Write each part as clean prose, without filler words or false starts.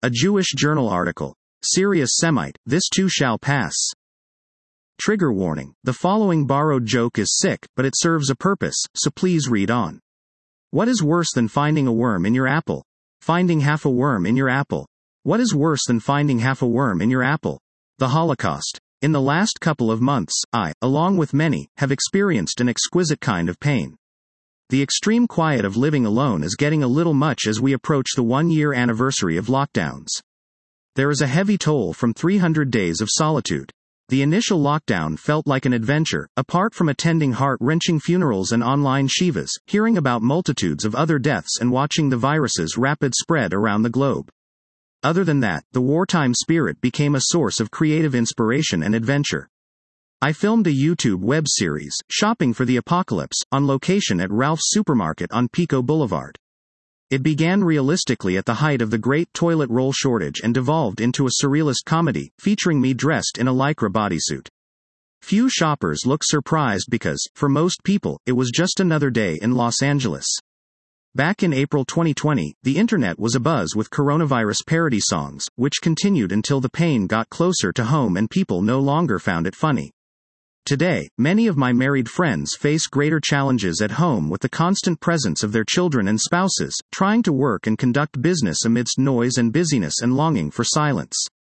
A Jewish journal article. Serious Semite, this too shall pass. Trigger warning. The following borrowed joke is sick, but it serves a purpose, so please read on. What is worse than finding a worm in your apple? Finding half a worm in your apple. What is worse than finding half a worm in your apple? The Holocaust. In the last couple of months, I, along with many, have experienced an exquisite kind of pain. The extreme quiet of living alone is getting a little much as we approach the 1-year anniversary of lockdowns. There is a heavy toll from 300 days of solitude. The initial lockdown felt like an adventure, apart from attending heart-wrenching funerals and online shivas, hearing about multitudes of other deaths and watching the virus's rapid spread around the globe. Other than that, the wartime spirit became a source of creative inspiration and adventure. I filmed a YouTube web series, Shopping for the Apocalypse, on location at Ralph's Supermarket on Pico Boulevard. It began realistically at the height of the great toilet roll shortage and devolved into a surrealist comedy, featuring me dressed in a lycra bodysuit. Few shoppers look surprised because, for most people, it was just another day in Los Angeles. Back in April 2020, the internet was abuzz with coronavirus parody songs, which continued until the pain got closer to home and people no longer found it funny. Today, many of my married friends face greater challenges at home with the constant presence of their children and spouses, trying to work and conduct business amidst noise and busyness and longing for silence.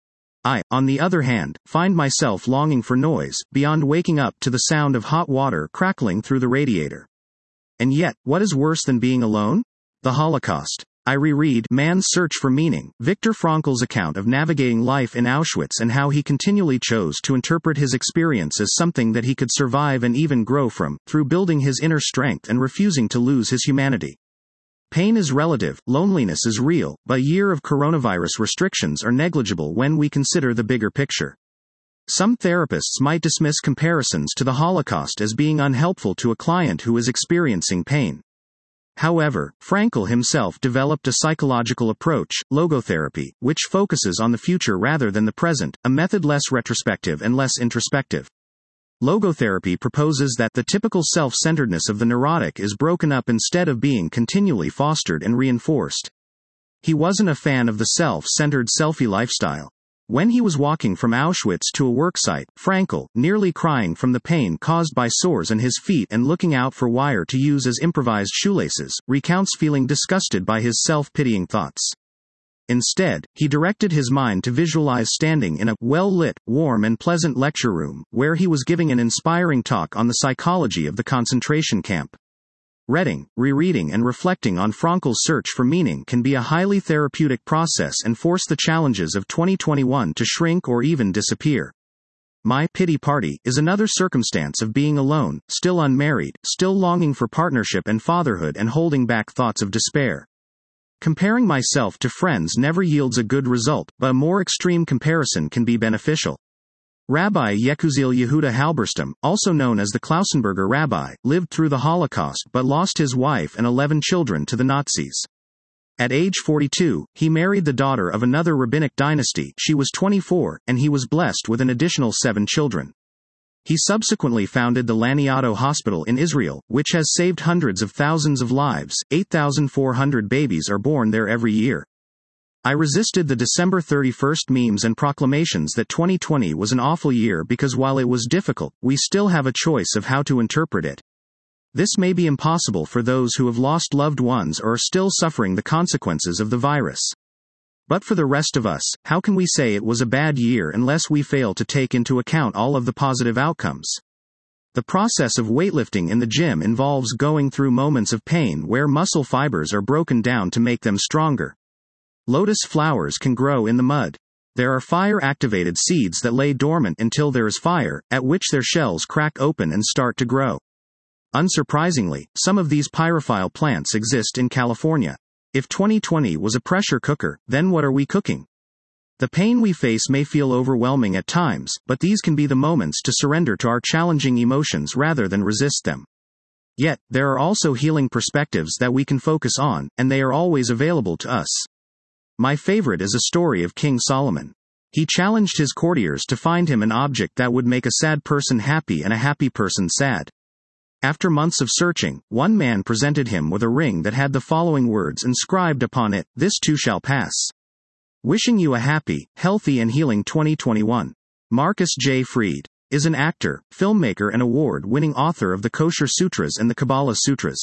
I, on the other hand, find myself longing for noise, beyond waking up to the sound of hot water crackling through the radiator. And yet, what is worse than being alone? The Holocaust. I reread Man's Search for Meaning, Viktor Frankl's account of navigating life in Auschwitz and how he continually chose to interpret his experience as something that he could survive and even grow from, through building his inner strength and refusing to lose his humanity. Pain is relative, loneliness is real, but a year of coronavirus restrictions are negligible when we consider the bigger picture. Some therapists might dismiss comparisons to the Holocaust as being unhelpful to a client who is experiencing pain. However, Frankl himself developed a psychological approach, logotherapy, which focuses on the future rather than the present, a method less retrospective and less introspective. Logotherapy proposes that the typical self-centeredness of the neurotic is broken up instead of being continually fostered and reinforced. He wasn't a fan of the self-centered selfie lifestyle. When he was walking from Auschwitz to a worksite, Frankl, nearly crying from the pain caused by sores in his feet and looking out for wire to use as improvised shoelaces, recounts feeling disgusted by his self-pitying thoughts. Instead, he directed his mind to visualize standing in a well-lit, warm and pleasant lecture room, where he was giving an inspiring talk on the psychology of the concentration camp. Reading, rereading and reflecting on Frankl's search for meaning can be a highly therapeutic process and force the challenges of 2021 to shrink or even disappear. My pity party is another circumstance of being alone, still unmarried, still longing for partnership and fatherhood and holding back thoughts of despair. Comparing myself to friends never yields a good result, but a more extreme comparison can be beneficial. Rabbi Yekuziel Yehuda Halberstam, also known as the Klausenberger Rabbi, lived through the Holocaust but lost his wife and 11 children to the Nazis. At age 42, he married the daughter of another rabbinic dynasty. She was 24, and he was blessed with an additional 7 children. He subsequently founded the Laniado Hospital in Israel, which has saved hundreds of thousands of lives. 8,400 babies are born there every year. I resisted the December 31st memes and proclamations that 2020 was an awful year because while it was difficult, we still have a choice of how to interpret it. This may be impossible for those who have lost loved ones or are still suffering the consequences of the virus. But for the rest of us, how can we say it was a bad year unless we fail to take into account all of the positive outcomes? The process of weightlifting in the gym involves going through moments of pain where muscle fibers are broken down to make them stronger. Lotus flowers can grow in the mud. There are fire-activated seeds that lay dormant until there is fire, at which their shells crack open and start to grow. Unsurprisingly, some of these pyrophile plants exist in California. If 2020 was a pressure cooker, then what are we cooking? The pain we face may feel overwhelming at times, but these can be the moments to surrender to our challenging emotions rather than resist them. Yet, there are also healing perspectives that we can focus on, and they are always available to us. My favorite is a story of King Solomon. He challenged his courtiers to find him an object that would make a sad person happy and a happy person sad. After months of searching, one man presented him with a ring that had the following words inscribed upon it: "This too shall pass." Wishing you a happy, healthy and healing 2021. Marcus J. Fried is an actor, filmmaker and award-winning author of the Kosher Sutras and the Kabbalah Sutras.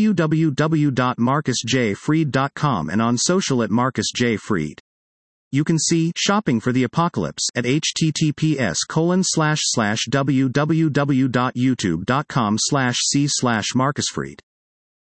www.marcusjfried.com and on social at Marcus J. Fried. You can see Shopping for the Apocalypse at https://www.youtube.com/c/MarcusFried.